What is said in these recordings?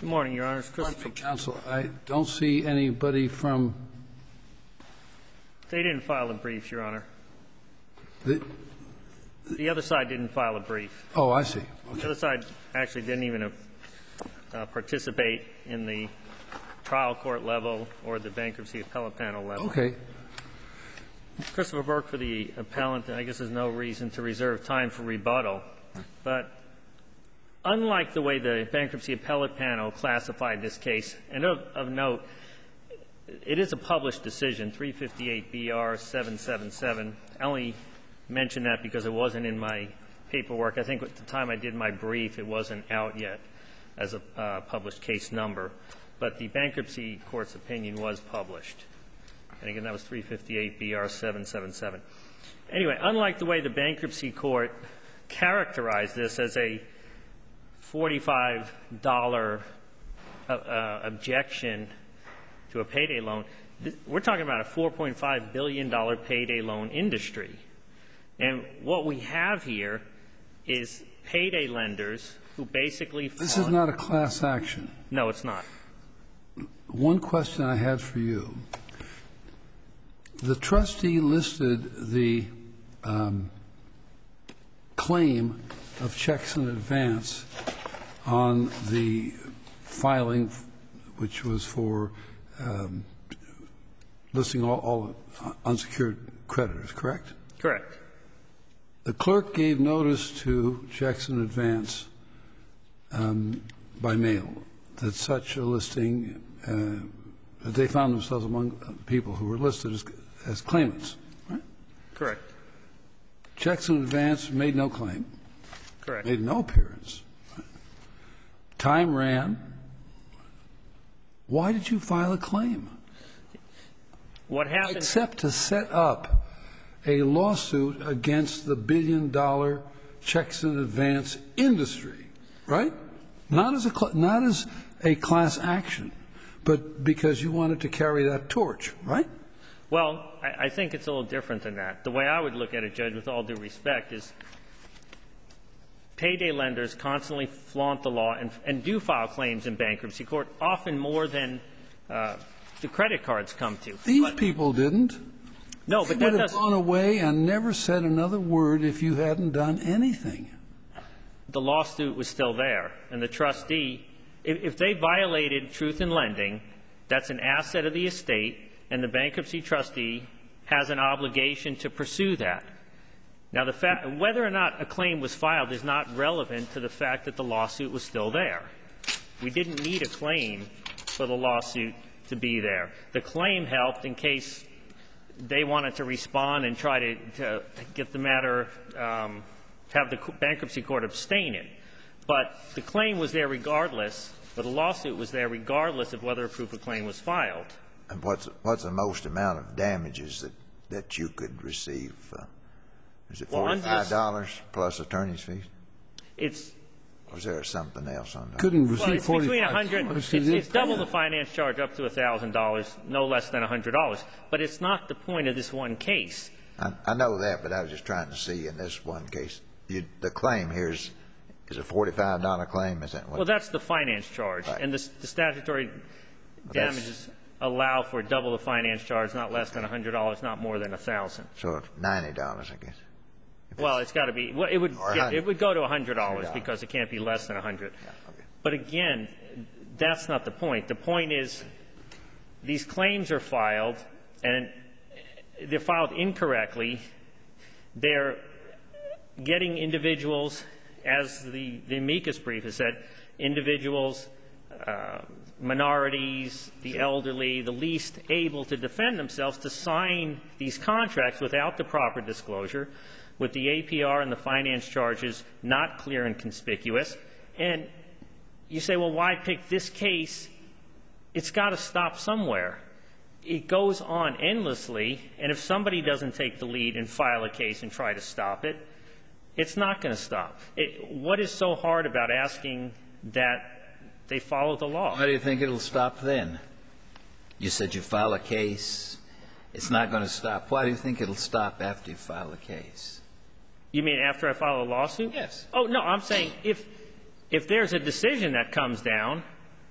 morning, Your Honor. Christopher. Counsel, I don't see anybody from. They didn't file a brief, Your Honor. The other side didn't file a brief. Oh, I see. Okay. The other side actually didn't even participate in the trial court level or the bankruptcy appellate panel level. Okay. Christopher Burke for the appellant. I guess there's no reason to reserve time for rebuttal. But unlike the way the bankruptcy appellate panel classified this case, and of note, it is a published decision, 358 BR 777. I only mention that because it wasn't in my paperwork. I think at the time I did my brief, it wasn't out yet as a published case number. But the bankruptcy court's opinion was published. And again, that was 358 BR 777. Anyway, unlike the way the bankruptcy court characterized this as a $45 objection to a payday loan, we're talking about a $4.5 billion payday loan industry. And what we have here is payday lenders who basically This is not a class action. No, it's not. One question I had for you. The trustee listed the claim of checks in advance on the filing, which was for listing all unsecured creditors, correct? Correct. The clerk gave notice to checks in advance by mail that such a listing, that they found themselves among people who were listed as claimants, right? Correct. Checks in advance made no claim. Correct. Made no appearance. Right? Time ran. Why did you file a claim? What happened? Except to set up a lawsuit against the billion-dollar checks in advance industry, right? Not as a class action, but because you wanted to carry that torch, right? Well, I think it's a little different than that. The way I would look at it, Judge, with all due respect, is payday lenders constantly flaunt the law and do file claims in bankruptcy court, often more than the credit cards come to. These people didn't. No, but they that would have doesn't. gone away and never said another word if you hadn't done anything. The lawsuit was still there, and the trustee, if they violated truth in lending, that's an asset of the estate, and the bankruptcy trustee has an obligation to pursue that. Now, whether or not a claim was filed is not relevant to the fact that the lawsuit was still there. We didn't need a claim for the lawsuit to be there. The claim helped in case they wanted to respond and try to get the matter, have the bankruptcy court abstain it. But the claim was there regardless, or the lawsuit was there regardless of whether a proof of claim was filed. And what's the most amount of damages that you could receive? Is it $45 plus attorney's fees? Or is there something else on that? Couldn't receive it's between $100. It's double the finance charge up to $1,000, no less than $100. But it's not the point of this one case. I know that, but I was just trying to see in this one case. The claim here is a $45 claim? Is that what? Well, that's the finance charge. Right. And the statutory damages allow for double the finance charge, not less than $100, not more than $1,000. So it's $90, I guess. Well, it's got to be. Well, it would go to $100 because it can't be less than $100. Yeah, okay. But again, that's not the point. The point is these claims are filed, and they're filed incorrectly. They're getting individuals, as the amicus brief has said, individuals, minorities, the elderly, the least able to defend themselves to sign these contracts without the proper disclosure, with the APR and the finance charges not clear and conspicuous. And you say, well, why pick this case? It's got to stop somewhere. It goes on endlessly, and if somebody doesn't take the lead and file a case and try to stop it, it's not going to stop. What is so hard about asking that they follow the law? Why do you think it'll stop then? You said you file a case. It's not going to stop. Why do you think it'll stop after you file a case? You mean after I file a lawsuit? Yes. Oh, no, I'm saying if there's a decision that comes down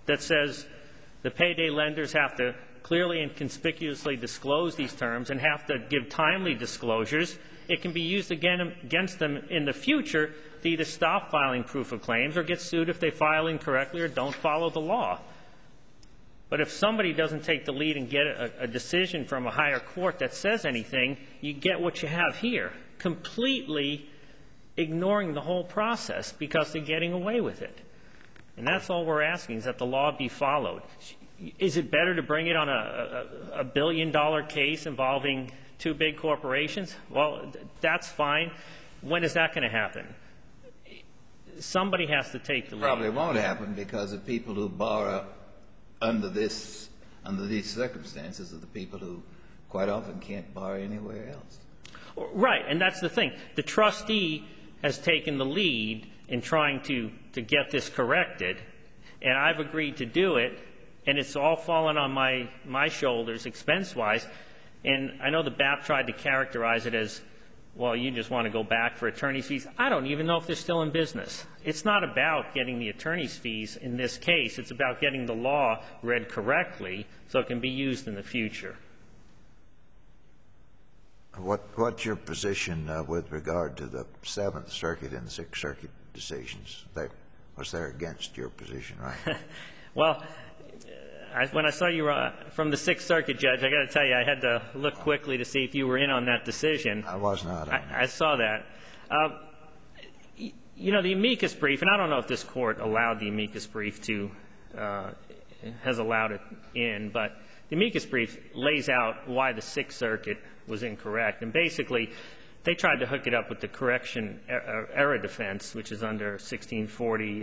that says the payday lenders have to clearly and conspicuously disclose these terms and have to give timely disclosures, it can be used again against them in the future to either stop filing proof of claims or get sued if they file incorrectly or don't follow the law. But if somebody doesn't take the lead and get a decision from a higher court that says anything, you get what you have here, completely ignoring the whole process because they're getting away with it. And that's all we're asking, is that the law be followed. Is it better to bring it on a billion-dollar case involving two big corporations? Well, that's fine. When is that going to happen? Somebody has to take the lead. Probably won't happen because the people who borrow under these circumstances are the people who quite often can't borrow anywhere else. Right, and that's the thing. The trustee has taken the lead in trying to get this corrected, and I've agreed to do it, and it's all fallen on my shoulders expense-wise. And I know the BAP tried to characterize it as, well, you just want to go back for attorney's fees. I don't even know if they're still in business. It's not about getting the attorney's fees in this case. It's about getting the law read correctly so it can be used in the future. What's your position with regard to the Seventh Circuit and the Sixth Circuit decisions? They're against your position, right? Well, when I saw you were from the Sixth Circuit, Judge, I got to tell you, I had to look quickly to see if you were in on that decision. I was not. I saw that. You know, the amicus brief, and I don't know if this Court allowed the amicus brief to, has allowed it in, but the amicus brief lays out why the Sixth Circuit was incorrect. And basically, they tried to hook it up with the correction error defense, which is under 1640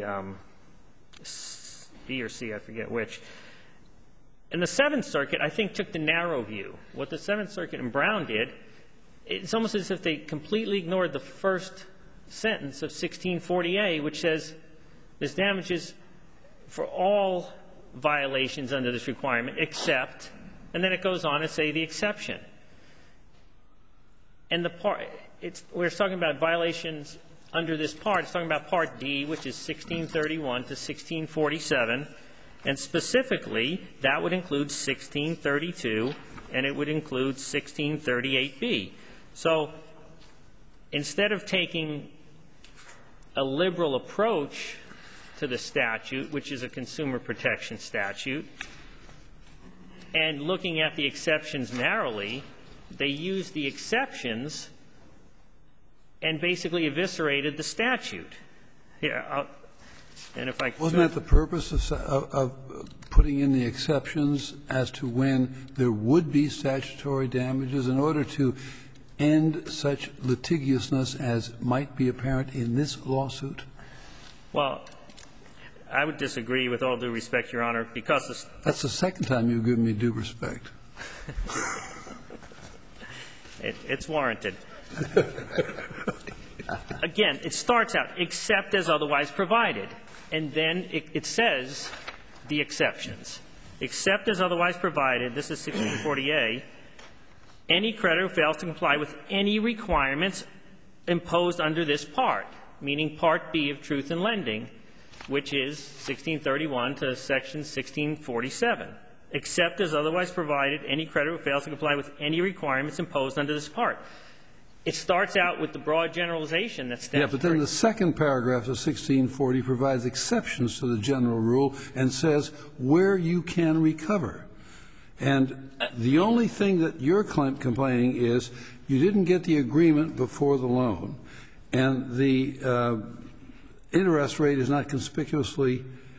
B or C, I forget which. And the Seventh Circuit, I think, took the narrow view. What the Seventh Circuit and Brown did, it's almost as if they completely ignored the first sentence of 1640A, which says there's damages for all violations under this requirement except, and then it goes on to say the exception. And the part, we're talking about violations under this part. It's talking about Part D, which is 1631 to 1647. And specifically, that would include 1632, and it would include 1638B. So instead of taking a liberal approach to the statute, which is a consumer protection statute, and looking at the exceptions narrowly, they used the exceptions and basically eviscerated the statute. Here, and if I could, wasn't that the purpose of putting in the exceptions as to when there would be statutory damages in order to end such litigiousness as might be apparent in this lawsuit? Well, I would disagree with all due respect, Your Honor, because that's the second time you've given me due respect. It's warranted. Again, it starts out, except as otherwise provided. And then it says the exceptions. Except as otherwise provided, this is 1640A, any creditor who fails to comply with any requirements imposed under this part, meaning Part B of Truth in Lending, which is 1631 to Section 1647. Except as otherwise provided, any creditor who fails to comply with any requirements imposed under this part. It starts out with the broad generalization that's statutory. Yeah, but then the second paragraph of 1640 provides exceptions to the general rule and says where you can recover. And the only thing that you're complaining is you didn't get the agreement before the loan, and the interest rate is not conspicuously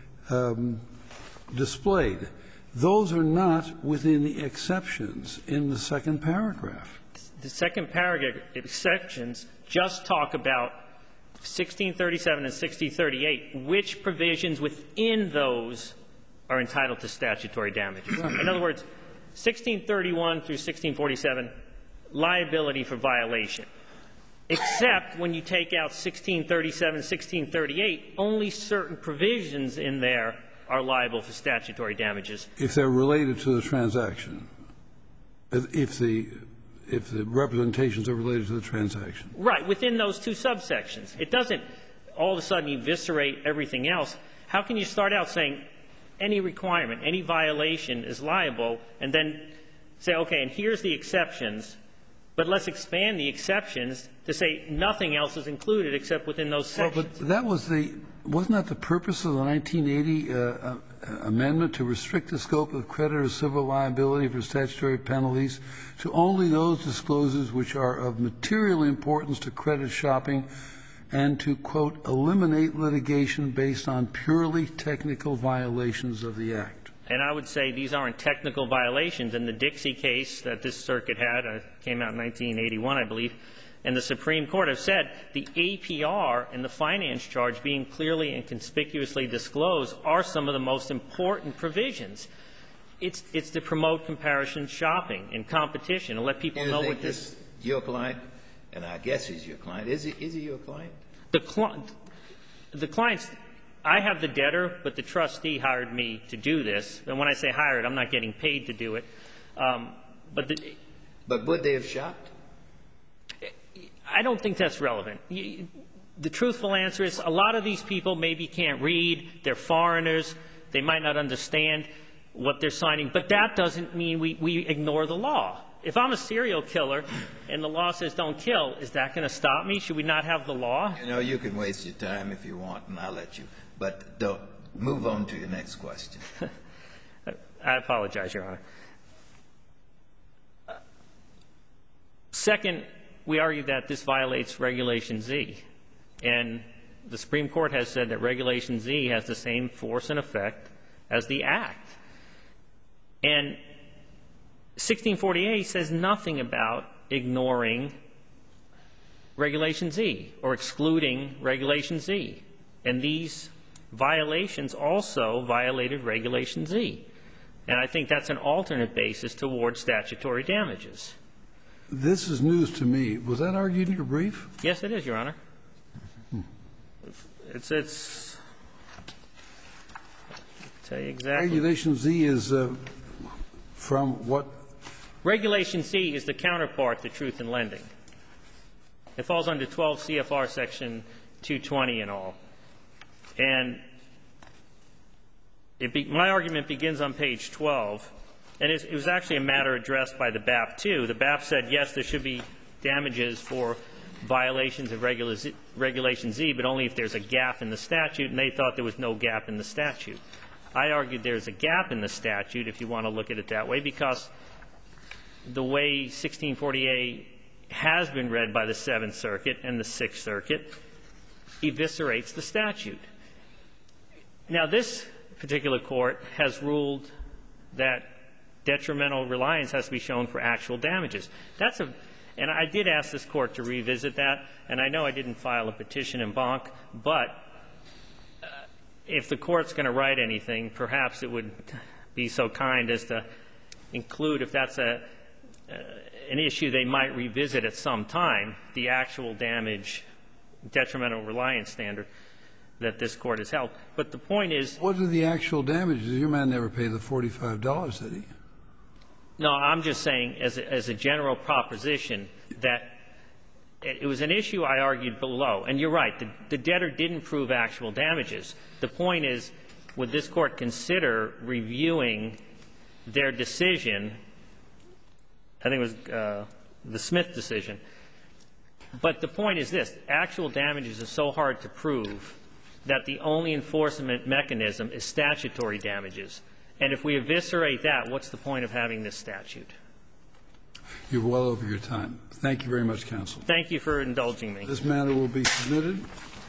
displayed. Those are not within the exceptions in the second paragraph. The second paragraph exceptions just talk about 1637 and 1638, which provisions within those are entitled to statutory damages. In other words, 1631 through 1647, liability for violation. Except when you take out 1637, 1638, only certain provisions in there are liable for statutory damages. If they're related to the transaction, if the representations are related to the transaction. Right, within those two subsections. It doesn't all of a sudden eviscerate everything else. How can you start out saying any requirement, any violation is liable, and then say, okay, and here's the exceptions, but let's expand the exceptions to say nothing else is included except within those sections. Well, but that was wasn't that the purpose of the 1980 amendment, to restrict the scope of creditor's civil liability for statutory penalties to only those disclosures which are of material importance to credit shopping, and to, quote, eliminate litigation based on purely technical violations of the Act? And I would say these aren't technical violations. In the Dixie case that this circuit had, came out in 1981, I believe, and the Supreme Court have said the APR and the finance charge being clearly and conspicuously disclosed are some of the most important provisions. It's to promote comparison shopping and competition and let people know what this. Is your client, and I guess he's your client. Is he your client? The client's. I have the debtor, but the trustee hired me to do this. And when I say hired, I'm not getting paid to do it. But would they have shopped? I don't think that's relevant. The truthful answer is a lot of these people maybe can't read. They're foreigners. They might not understand what they're signing. But that doesn't mean we ignore the law. If I'm a serial killer and the law says don't kill, is that going to stop me? Should we not have the law? You know, you can waste your time if you want, and I'll let you. But don't move on to your next question. I apologize, Your Honor. Second, we argue that this violates Regulation Z. And the Supreme Court has said that Regulation Z has the same force and effect as the Act. And 1648 says nothing about ignoring Regulation Z or excluding Regulation Z. And these violations also violated Regulation Z. And I think that's an alternate basis toward statutory damages. This is news to me. Was that argued in your brief? Yes, it is, Your Honor. It's I'll tell you exactly. Regulation Z is from what? Regulation Z is the counterpart to truth in lending. It falls under 12 CFR Section 220 and all. And my argument begins on page 12. And it was actually a matter addressed by the BAP, too. The BAP said, yes, there should be damages for violations of Regulation Z, but only if there's a gap in the statute, and they thought there was no gap in the statute. I argued there's a gap in the statute, if you want to look at it that way, because the way 1648 has been read by the Seventh Circuit and the Sixth Circuit eviscerates the statute. Now, this particular court has ruled that detrimental reliance has to be shown for actual damages. And I did ask this court to revisit that, and I know I didn't file a petition in Bonk, but if the court's going to write anything, perhaps it would be so kind as to include, if that's an issue they might revisit at some time, the actual damage, detrimental reliance standard that this court has held. But the point is — What are the actual damages? Your man never paid the $45, did he? No, I'm just saying, as a general proposition, that it was an issue I argued below. And you're right, the debtor didn't prove actual damages. The point is, would this court consider reviewing their decision — I think it was the Smith decision. But the point is this. Actual damages are so hard to prove that the only enforcement mechanism is statutory damages. And if we eviscerate that, what's the point of having this statute? You're well over your time. Thank you very much, counsel. Thank you for indulging me. This matter will be submitted.